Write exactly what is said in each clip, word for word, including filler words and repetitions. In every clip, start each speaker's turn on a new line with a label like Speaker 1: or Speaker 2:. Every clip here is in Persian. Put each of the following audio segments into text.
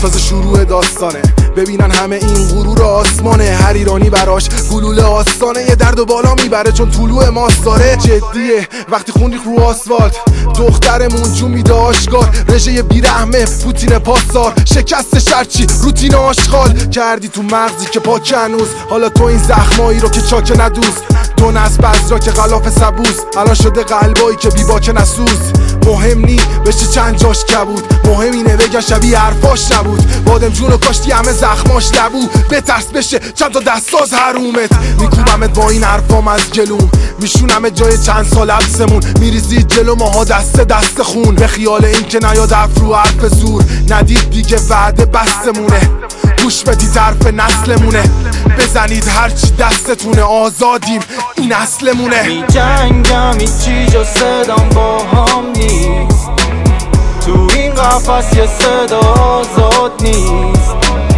Speaker 1: تازه شروع داستانه. ببینن همه این غرور آسمانه، هر ایرانی براش گلوله آستانه. یه درد و بالا میبره چون طلوع ماست داره. جدیه وقتی خون ریخت رو آسفالت، دخترمون جون میده آشکار. رژه بیرحمه پوتین پاسار، شکست شرچی روتین آشغال کردی تو مغزی که پاک هنوز. حالا تو این زخمایی رو که چاک ندوست، دو نصب بزرا که غلاف سبوز، الان شده قلبایی که بی باک نسوز. مهم نی بشه چند جاش کبود، مهم اینه بگن شبیه حرفاش نبود. بادم جونو کاشتی همه زخماش لبو، بترس بشه چند تا دستاز حرومت. میکوبمت با این حرفام از گلوم، میشونمت جای چند سال حبسمون. میریزی جلو ماها دست دست خون، به خیال این که نیاد حرف رو حرف زور. ندید دیگه وعده بستمونه، گوش بدید حرف نسلمونه. بزنید هرچی دستتونه، آزادیم این اصلمونه.
Speaker 2: می جنگم هیچی جز صدام با هم نیست، تو این قفص یه صدا آزاد نیست.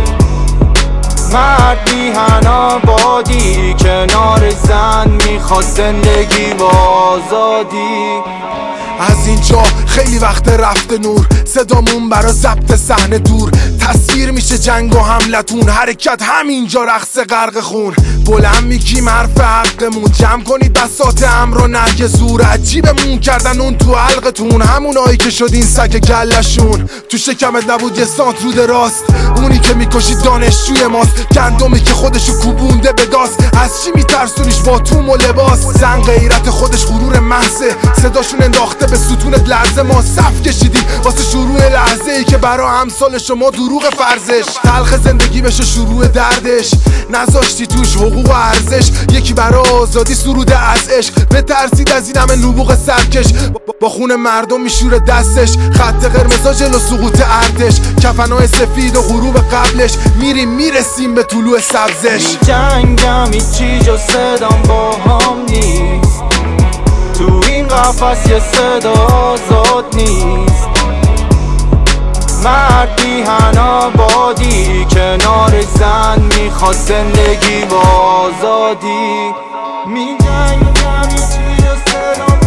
Speaker 2: مرد میهن آبادی کنار زن میخواد زندگی با آزادی.
Speaker 1: از اینجا خیلی وقت رفته نور، صدامون برا ضبط صحنه دور. تصویر میشه جنگ و حملتون، حرکت همینجا رقص غرق خون. بلند میگیم حرف حقمون، جمع کنید بساط امر و نهی زور. عجیبمون کردن اون تو حلقتون، همونایی که شدین سگ گلشون. تو شکمت نبود یه سانت رو دراست، اونی که میکشید دانشجوی ماست. گندمی که خودشو کوبونده به داست، از چی میترسونیش با توم و لباس. زن غیرت خودش غرور محضه، صداشون انداخته به ستونت لرزه. ما صف کشیدیم واسه شروع لحظه ای که برا همسال شما دروغ فرزش. تلخ زندگی بشه شروع دردش، نذاشتی توش حقوق و ارزش. یکی برا آزادی سروده از عشق، بترسید از این همه نبوغ سرکش. با خون مردم میشوره دستش، خط قرمزا جلو سقوط ارتش. کفنای سفید و غروب قبلش، میریم میرسیم به طلوع سبزش.
Speaker 2: می جنگم هیچی جز صدام با هم نیست، تو این قفص یه صدا آزاد نیست. مرد میهن آبادی کنار زن میخواد زندگی با آزادی. می جنگم هیچی جز صدام